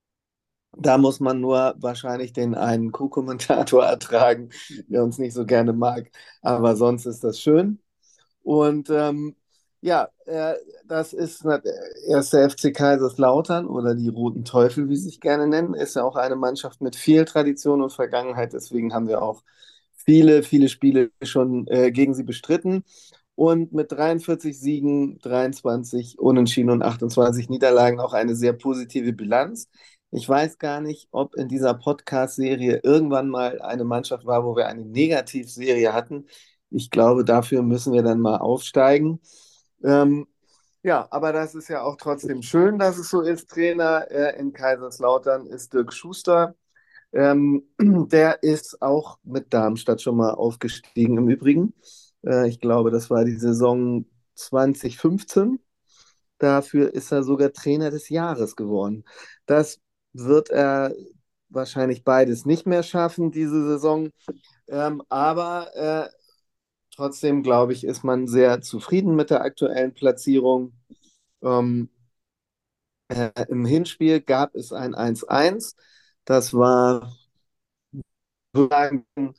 Da muss man nur wahrscheinlich den einen Co-Kommentator ertragen, der uns nicht so gerne mag. Aber sonst ist das schön. Und ähm, ja, äh, das ist der erste F C Kaiserslautern oder die Roten Teufel, wie sie sich gerne nennen, ist ja auch eine Mannschaft mit viel Tradition und Vergangenheit. Deswegen haben wir auch viele, viele Spiele schon äh, gegen sie bestritten. Und mit dreiundvierzig Siegen, dreiundzwanzig Unentschieden und achtundzwanzig Niederlagen auch eine sehr positive Bilanz. Ich weiß gar nicht, ob in dieser Podcast-Serie irgendwann mal eine Mannschaft war, wo wir eine Negativserie hatten. Ich glaube, dafür müssen wir dann mal aufsteigen. Ähm, ja, aber das ist ja auch trotzdem schön, dass es so ist. Trainer äh, in Kaiserslautern ist Dirk Schuster. Ähm, der ist auch mit Darmstadt schon mal aufgestiegen im Übrigen. Äh, ich glaube, das war die Saison zwanzig fünfzehn. Dafür ist er sogar Trainer des Jahres geworden. Das wird er wahrscheinlich beides nicht mehr schaffen, diese Saison. Ähm, aber äh, trotzdem, glaube ich, ist man sehr zufrieden mit der aktuellen Platzierung. Ähm, äh, Im Hinspiel gab es ein eins eins. Das war sozusagen ein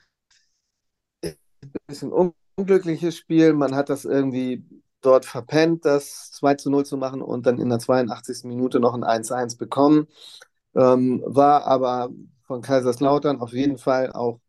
bisschen un unglückliches Spiel. Man hat das irgendwie dort verpennt, das zwei zu null zu machen und dann in der zweiundachtzigsten Minute noch ein eins eins bekommen. Ähm, war aber von Kaiserslautern auf jeden Fall auch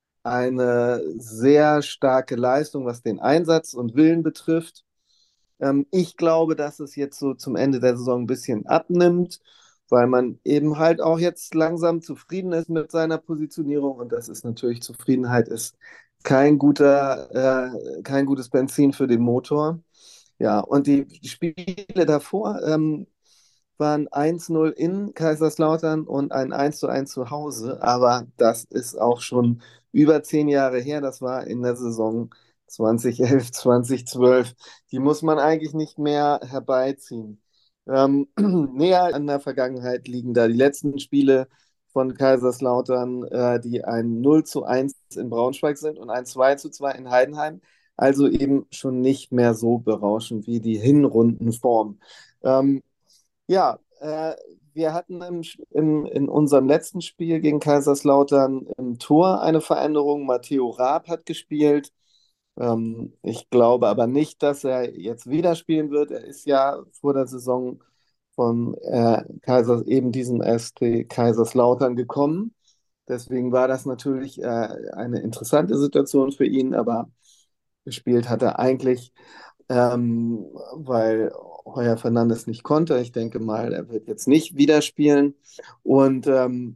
eine sehr starke Leistung, was den Einsatz und Willen betrifft. Ähm, ich glaube, dass es jetzt so zum Ende der Saison ein bisschen abnimmt, weil man eben halt auch jetzt langsam zufrieden ist mit seiner Positionierung und das ist natürlich, Zufriedenheit ist kein guter, äh, kein gutes Benzin für den Motor. Ja, und die Spiele davor ähm, waren eins null in Kaiserslautern und ein eins zu eins zu Hause, aber das ist auch schon über zehn Jahre her. Das war in der Saison zwanzig elf, zwanzig zwölf. Die muss man eigentlich nicht mehr herbeiziehen. Ähm, näher an der Vergangenheit liegen da die letzten Spiele von Kaiserslautern, äh, die ein null zu eins in Braunschweig sind und ein zwei zu zwei in Heidenheim. Also eben schon nicht mehr so berauschend wie die Hinrundenform. Ähm, ja, äh, wir hatten im, im, in unserem letzten Spiel gegen Kaiserslautern im Tor eine Veränderung. Matteo Raab hat gespielt. Ähm, ich glaube aber nicht, dass er jetzt wieder spielen wird. Er ist ja vor der Saison von äh, Kaisers, eben diesem S T Kaiserslautern gekommen. Deswegen war das natürlich äh, eine interessante Situation für ihn, aber gespielt hat er eigentlich, ähm, weil Heuer Fernandes nicht konnte. Ich denke mal, er wird jetzt nicht wieder spielen. Und ähm,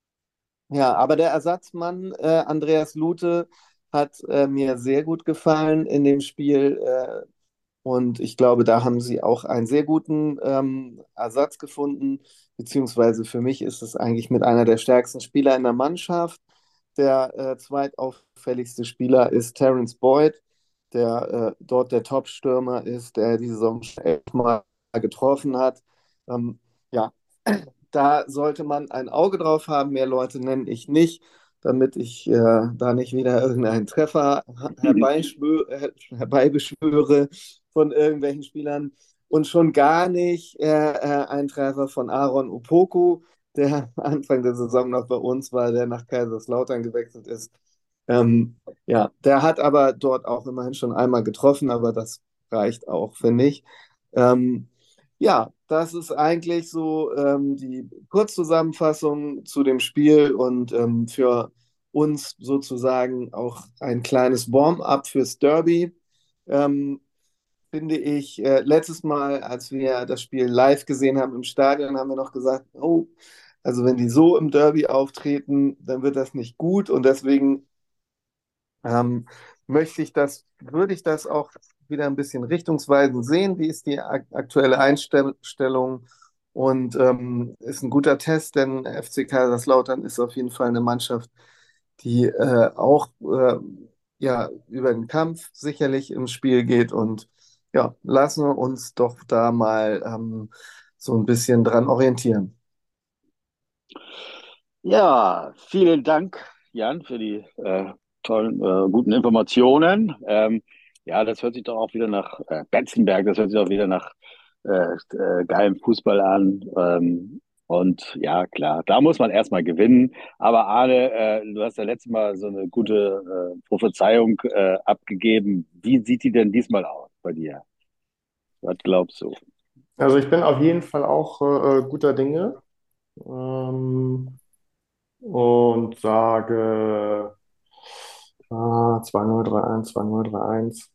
ja, aber der Ersatzmann äh, Andreas Lute hat äh, mir sehr gut gefallen in dem Spiel. Äh, und ich glaube, da haben sie auch einen sehr guten ähm, Ersatz gefunden. Beziehungsweise für mich ist es eigentlich mit einer der stärksten Spieler in der Mannschaft. Der äh, zweitauffälligste Spieler ist Terence Boyd, der äh, dort der Top-Stürmer ist, der die Saison schon elfmal getroffen hat. Ähm, Ja, da sollte man ein Auge drauf haben. Mehr Leute nenne ich nicht, damit ich äh, da nicht wieder irgendeinen Treffer herbeischwö- äh, herbeibeschwöre von irgendwelchen Spielern. Und schon gar nicht äh, äh, ein Treffer von Aaron Opoku, der Anfang der Saison noch bei uns war, der nach Kaiserslautern gewechselt ist. Ähm, ja, der hat aber dort auch immerhin schon einmal getroffen, aber das reicht auch, finde ich. Ähm, ja, das ist eigentlich so ähm, die Kurzzusammenfassung zu dem Spiel und ähm, für uns sozusagen auch ein kleines Warm-up fürs Derby. Ähm, Finde ich, äh, letztes Mal, als wir das Spiel live gesehen haben im Stadion, haben wir noch gesagt, oh, also wenn die so im Derby auftreten, dann wird das nicht gut und deswegen ähm, möchte ich das, würde ich das auch wieder ein bisschen richtungsweisend sehen. Wie ist die ak aktuelle Einstellung? Und ähm, ist ein guter Test, denn F C Kaiserslautern ist auf jeden Fall eine Mannschaft, die äh, auch äh, ja, über den Kampf sicherlich ins Spiel geht. Und ja, lassen wir uns doch da mal ähm, so ein bisschen dran orientieren. Ja, vielen Dank, Jan, für die äh, tollen, äh, guten Informationen. Ähm, ja, das hört sich doch auch wieder nach äh, Betzenberg, das hört sich auch wieder nach äh, äh, geilem Fußball an. Ähm, und ja, klar, da muss man erstmal gewinnen. Aber Arne, äh, du hast ja letztes Mal so eine gute äh, Prophezeiung äh, abgegeben. Wie sieht die denn diesmal aus bei dir? Was glaubst du? Also ich bin auf jeden Fall auch äh, äh, guter Dinge ähm, und sage ah, zwei null, drei eins, zwei null, drei eins,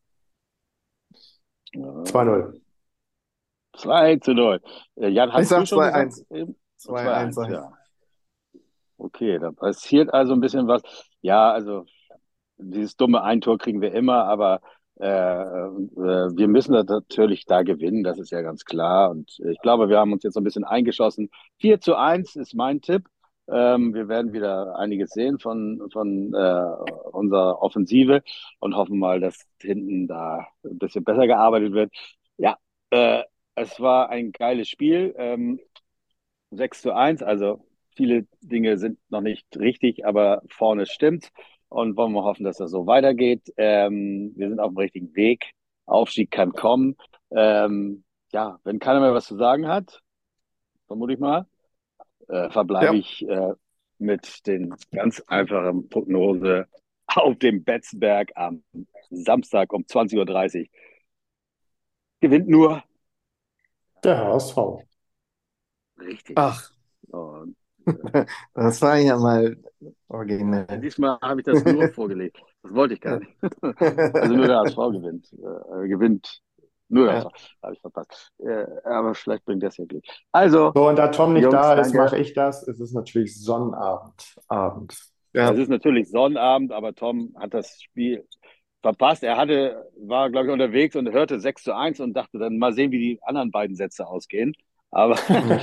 zwei Äh, null. zwei zu null. Äh, Jan, Ich hattest du sage schon gesagt? zwei eins. Eben? zwei eins zwei eins, sage ja. Okay, da passiert also ein bisschen was. Ja, also dieses dumme Eintor kriegen wir immer, aber äh, äh, wir müssen das natürlich da gewinnen, das ist ja ganz klar. Und ich glaube, wir haben uns jetzt so ein bisschen eingeschossen. vier zu eins ist mein Tipp. Ähm, wir werden wieder einiges sehen von, von äh, unserer Offensive und hoffen mal, dass hinten da ein bisschen besser gearbeitet wird. Ja, äh, es war ein geiles Spiel. Ähm, sechs zu eins, also viele Dinge sind noch nicht richtig, aber vorne stimmt. Und wollen wir hoffen, dass das so weitergeht. Ähm, wir sind auf dem richtigen Weg. Aufstieg kann kommen. Ähm, ja, wenn keiner mehr was zu sagen hat, vermute ich mal, äh, verbleibe ja. ich äh, mit den ganz einfachen Prognose auf dem Betzenberg am Samstag um zwanzig Uhr dreißig. Gewinnt nur Der H S V. richtig. Ach, Und das war ja mal ja, originell. diesmal habe ich das nur vorgelegt. Das wollte ich gar Ja. nicht. Also nur der H S V gewinnt. Äh, gewinnt nur der Ja. H S V. Habe ich verpasst. Äh, aber vielleicht bringt das ja Glück. Also, So, und da Tom nicht Jungs, da ist, danke. mache ich das. Es ist natürlich Sonnabend, Abend. Es Ja. ist natürlich Sonnabend, aber Tom hat das Spiel verpasst. Er hatte, war, glaube ich, unterwegs und hörte sechs zu eins und dachte dann mal sehen, wie die anderen beiden Sätze ausgehen. Aber,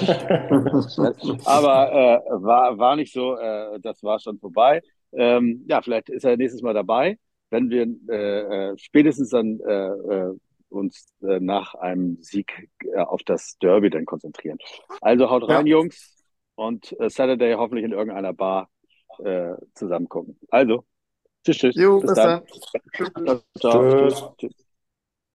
aber äh, war, war nicht so, äh, das war schon vorbei. Ähm, ja, vielleicht ist er nächstes Mal dabei, wenn wir äh, äh, spätestens dann äh, äh, uns äh, nach einem Sieg äh, auf das Derby dann konzentrieren. Also haut rein, Ja. Jungs, und äh, Saturday hoffentlich in irgendeiner Bar äh, zusammen gucken. Also, tschüss, tschüss, Jo, bis bis dann. dann. Tschüss. Ciao, ciao, tschüss, Tschüss. tschüss.